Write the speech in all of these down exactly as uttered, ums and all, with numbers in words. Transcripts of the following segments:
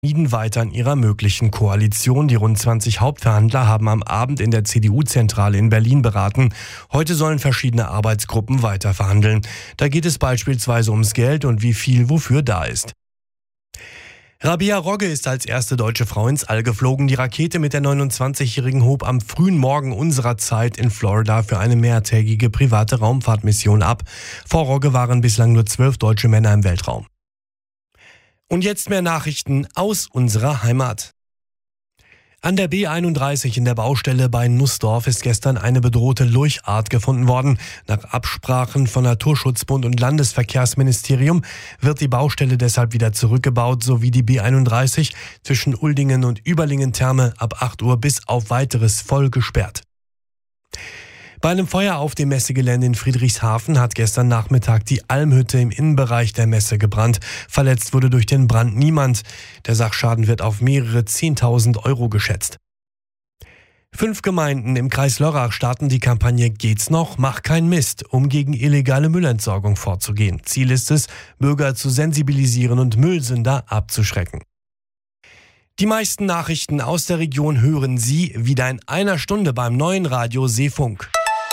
schmieden weiter an ihrer möglichen Koalition. Die rund zwanzig Hauptverhandler haben am Abend in der C D U-Zentrale in Berlin beraten. Heute sollen verschiedene Arbeitsgruppen weiter verhandeln. Da geht es beispielsweise ums Geld und wie viel wofür da ist. Rabea Rogge ist als erste deutsche Frau ins All geflogen. Die Rakete mit der neunundzwanzigjährigen hob am frühen Morgen unserer Zeit in Florida für eine mehrtägige private Raumfahrtmission ab. Vor Rogge waren bislang nur zwölf deutsche Männer im Weltraum. Und jetzt mehr Nachrichten aus unserer Heimat. An der B einunddreißig in der Baustelle bei Nussdorf ist gestern eine bedrohte Lurchart gefunden worden. Nach Absprachen von Naturschutzbund und Landesverkehrsministerium wird die Baustelle deshalb wieder zurückgebaut, sowie die B einunddreißig zwischen Uldingen und Überlingen-Therme ab acht Uhr bis auf weiteres voll gesperrt. Bei einem Feuer auf dem Messegelände in Friedrichshafen hat gestern Nachmittag die Almhütte im Innenbereich der Messe gebrannt. Verletzt wurde durch den Brand niemand. Der Sachschaden wird auf mehrere zehntausend Euro geschätzt. Fünf Gemeinden im Kreis Lörrach starten die Kampagne Geht's noch? Mach keinen Mist, um gegen illegale Müllentsorgung vorzugehen. Ziel ist es, Bürger zu sensibilisieren und Müllsünder abzuschrecken. Die meisten Nachrichten aus der Region hören Sie wieder in einer Stunde beim neuen Radio Seefunk.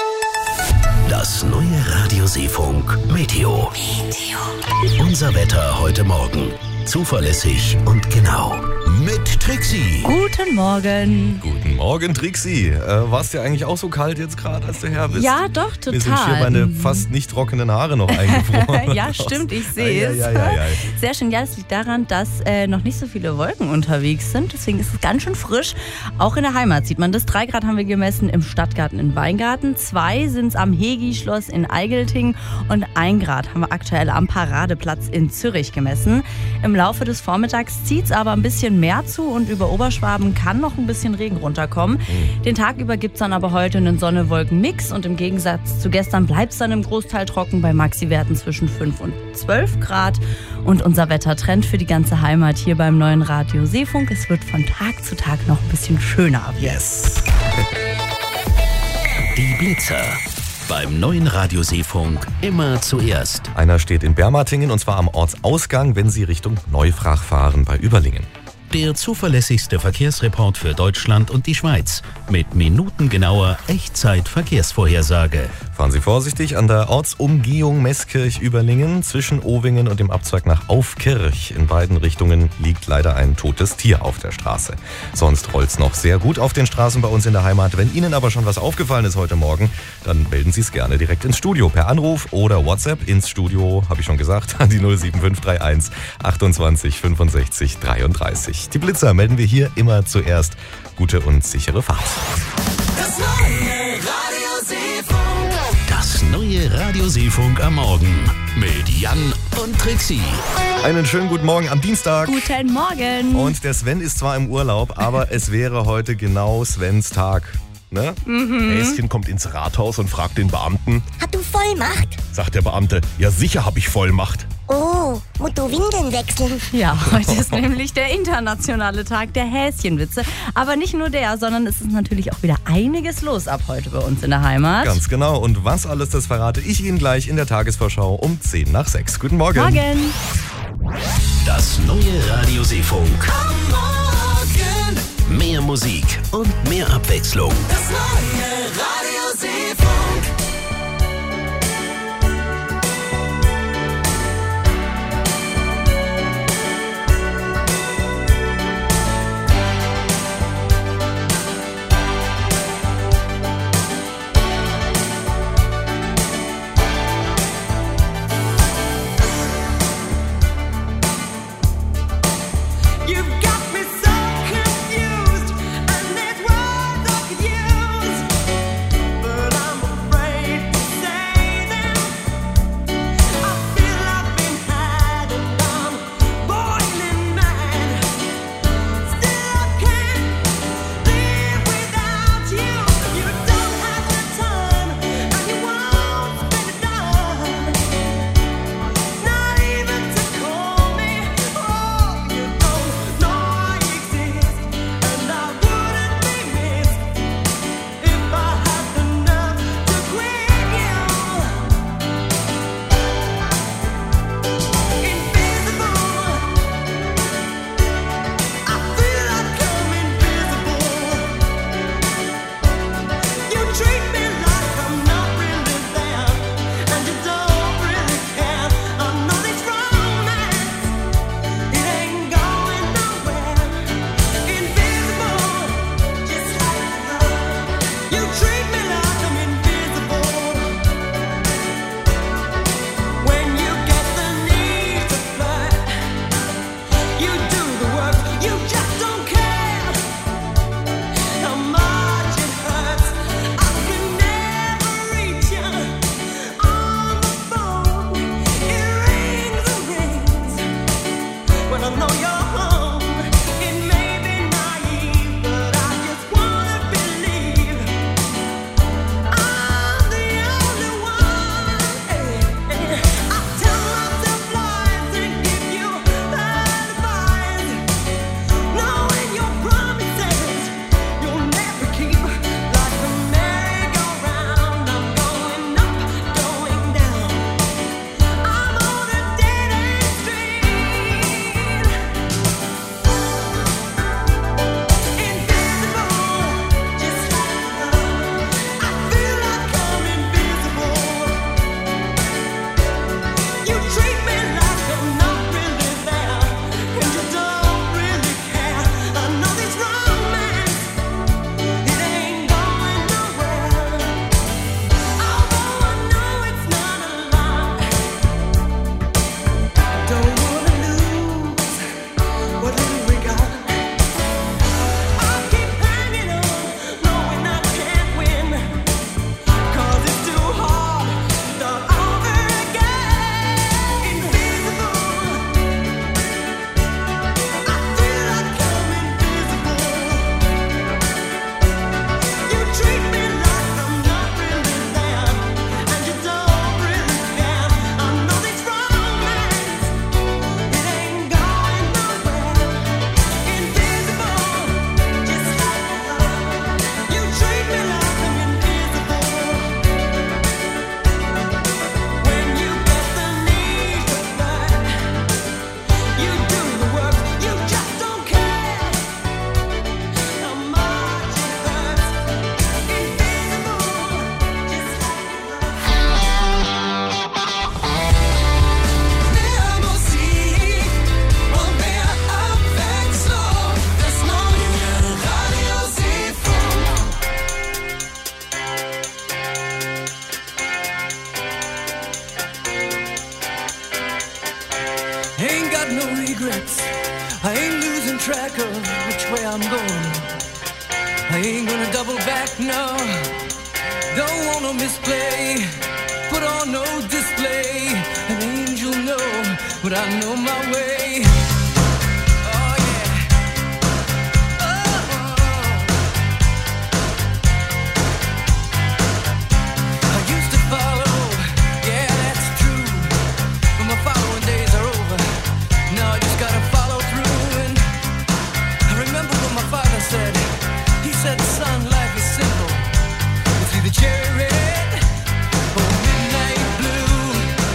Das neue Radio Seefunk Meteo. Meteo. Unser Wetter heute Morgen. Zuverlässig und genau. Mit Trixie. Guten Morgen. Guten Morgen, Trixie. Äh, war es dir eigentlich auch so kalt jetzt gerade, als du her bist? Ja, doch, total. Mir sind hier meine fast nicht trockenen Haare noch eingefroren. Ja, stimmt, ich sehe es. Ja, ja, ja, ja. Sehr schön. Ja, das liegt daran, dass äh, noch nicht so viele Wolken unterwegs sind. Deswegen ist es ganz schön frisch. Auch in der Heimat sieht man das. Drei Grad haben wir gemessen im Stadtgarten in Weingarten. Zwei sind es am Hegi-Schloss in Eigelting. Und ein Grad haben wir aktuell am Paradeplatz in Zürich gemessen. Im Laufe des Vormittags zieht es aber ein bisschen mehr zu und über Oberschwaben kann noch ein bisschen Regen runterkommen. Den Tag über gibt es dann aber heute einen Sonne-Wolken-Mix und im Gegensatz zu gestern bleibt es dann im Großteil trocken bei Maxi-Werten zwischen fünf und zwölf Grad. Und unser Wettertrend für die ganze Heimat hier beim neuen Radio Seefunk. Es wird von Tag zu Tag noch ein bisschen schöner ab. Yes! Die Blitzer. Beim neuen Radio Seefunk immer zuerst. Einer steht in Bermatingen und zwar am Ortsausgang, wenn Sie Richtung Neufrach fahren bei Überlingen. Der zuverlässigste Verkehrsreport für Deutschland und die Schweiz mit minutengenauer Echtzeit-Verkehrsvorhersage. Fahren Sie vorsichtig an der Ortsumgehung Meßkirch-Überlingen. Zwischen Owingen und dem Abzweig nach Aufkirch in beiden Richtungen liegt leider ein totes Tier auf der Straße. Sonst rollt's noch sehr gut auf den Straßen bei uns in der Heimat. Wenn Ihnen aber schon was aufgefallen ist heute Morgen, dann melden Sie es gerne direkt ins Studio per Anruf oder WhatsApp ins Studio, habe ich schon gesagt, an die null sieben fünf drei eins achtundzwanzig fünfundsechzig dreiunddreißig. Die Blitzer melden wir hier immer zuerst. Gute und sichere Fahrt. Das neue Radio Seefunk. Das neue Radio Seefunk am Morgen mit Jan und Trixie. Einen schönen guten Morgen am Dienstag. Guten Morgen. Und der Sven ist zwar im Urlaub, aber es wäre heute genau Svens Tag. Ne? Mhm. Häschen kommt ins Rathaus und fragt den Beamten. Hat du Vollmacht? Sagt der Beamte, ja sicher habe ich Vollmacht. Oh, musst du Windeln wechseln? Ja, heute ist nämlich der internationale Tag der Häschenwitze. Aber nicht nur der, sondern es ist natürlich auch wieder einiges los ab heute bei uns in der Heimat. Ganz genau. Und was alles, das verrate ich Ihnen gleich in der Tagesvorschau um zehn nach sechs. Guten Morgen. Morgen. Das neue Radio Seefunk. Am Morgen. Mehr Musik und mehr Abwechslung. Das neue Radio Seefunk. Not even to call me. Oh, you don't know track of which way I'm going. I ain't gonna double back, no. Don't wanna misplay, put on no display. An angel know, but I know my way. Oh yeah. Oh. I used to follow, yeah that's true. But my following days are over. Now I just gotta follow through. And I remember what my father said. He said, son, life is simple. It's either cherry red or midnight blue.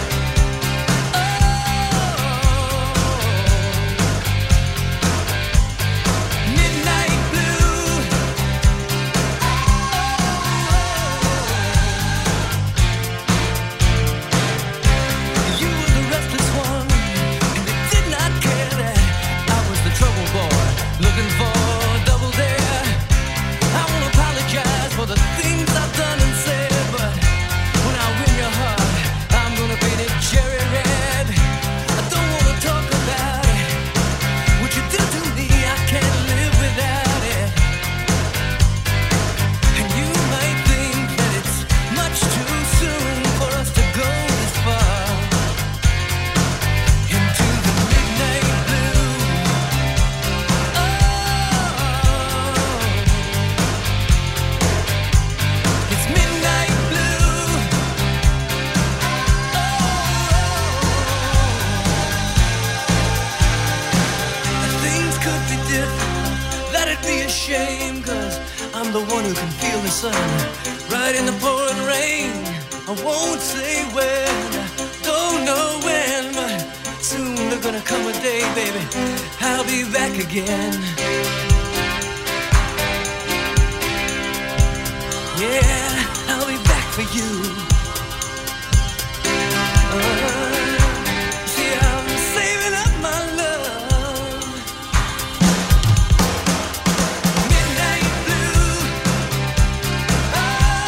Oh, midnight blue. Oh, you were the restless one, and they did not care that I was the trouble boy, looking for double dare. I won't apologize for the things I've done and said, but when I win your heart, I'm gonna paint it cherry red. I don't wanna talk about it. What you do to me, I can't live without it. And you might think that it's much too soon for us to go this far into the midnight blue. Oh, it's midnight blue. Oh, things could be different. That'd be a shame, cause I'm the one who can feel the sun right in the pouring rain. I won't say when, don't know when, but soon there's gonna come a day, baby, I'll be back again. Yeah, I'll be back for you. Uh, see, I'm saving up my love. Midnight blue. Oh,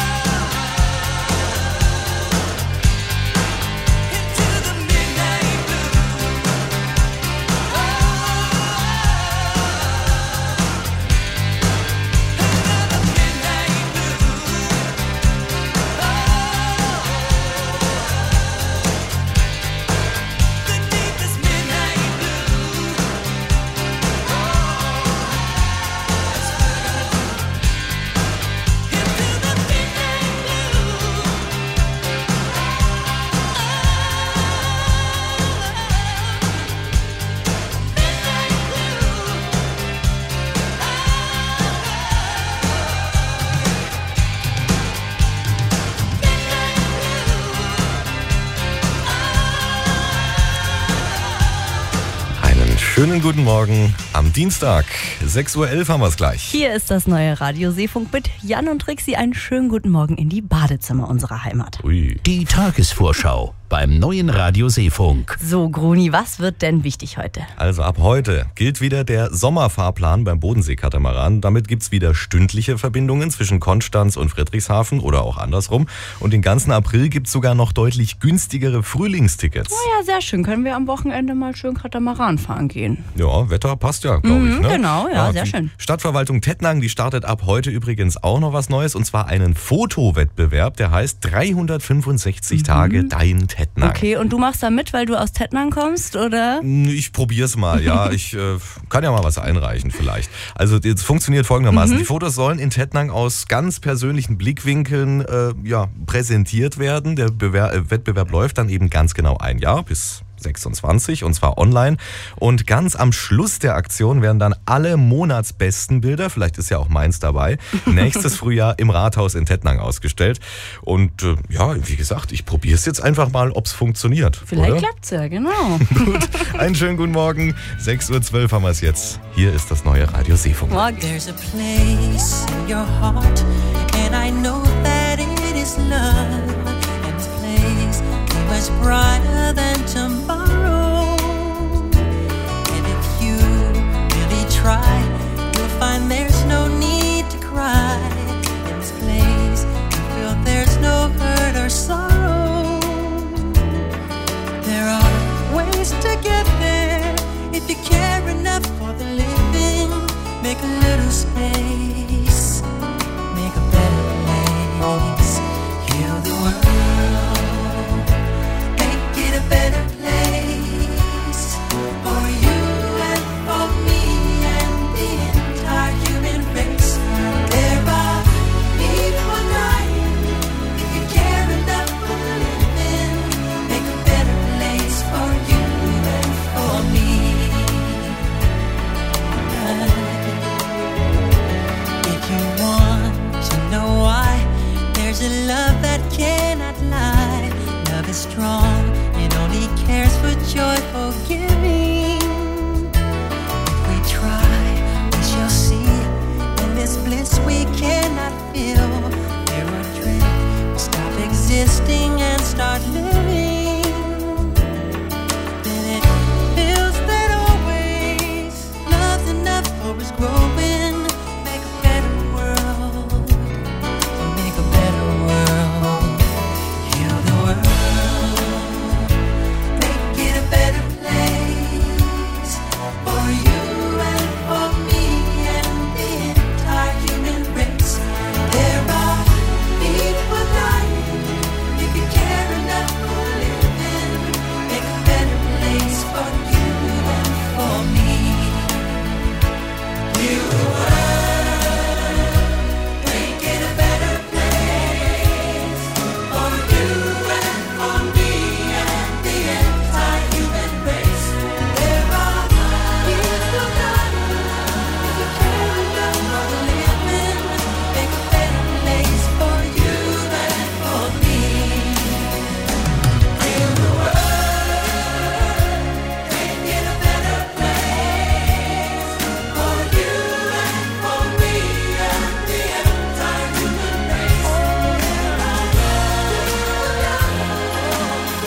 into the midnight blue. Oh, another midnight blue. Beneath this midnight blue. That's what I gotta do. Into the midnight blue. Einen schönen guten Morgen am Dienstag. sechs Uhr elf haben wir es gleich. Hier ist das neue Radio Seefunk mit Jan und Trixi. Einen schönen guten Morgen in die Badezimmer unserer Heimat. Ui. Die Tagesvorschau beim neuen Radio Seefunk. So, Gruni, was wird denn wichtig heute? Also ab heute gilt wieder der Sommerfahrplan beim Bodensee-Katamaran. Damit gibt's wieder stündliche Verbindungen zwischen Konstanz und Friedrichshafen oder auch andersrum. Und den ganzen April gibt's sogar noch deutlich günstigere Frühlingstickets. Oh ja, sehr schön. Können wir am Wochenende mal schön Katamaran fahren gehen? Ja, Wetter passt ja, glaube Mhm, ich. Ne? genau, ja, sehr die schön. Stadtverwaltung Tettnang, die startet ab heute übrigens auch noch was Neues. Und zwar einen Fotowettbewerb, der heißt dreihundertfünfundsechzig Tage Dein Tettnang. Okay, und du machst da mit, weil du aus Tettnang kommst, oder? Ich probier's mal, ja. Ich äh, kann ja mal was einreichen vielleicht. Also es funktioniert folgendermaßen. Mhm. Die Fotos sollen in Tettnang aus ganz persönlichen Blickwinkeln äh, ja, präsentiert werden. Der Bewer- äh, Wettbewerb läuft dann eben ganz genau ein Jahr bis sechsundzwanzig und zwar online. Und ganz am Schluss der Aktion werden dann alle monatsbesten Bilder, vielleicht ist ja auch meins dabei, nächstes Frühjahr im Rathaus in Tettnang ausgestellt. Und äh, ja, wie gesagt, ich probiere es jetzt einfach mal, ob es funktioniert. Vielleicht oder? klappt's ja, genau. Gut, einen schönen guten Morgen. sechs Uhr zwölf haben wir es jetzt. Hier ist das neue Radio Seefunk. Morgen. There's a place in your heart, and I know that it is love. And this place is much brighter than tomorrow. And if you really try, you'll find there's no need to cry. In this place, you feel there's no hurt or sorrow. There are ways to get there if you care enough for the living. start living.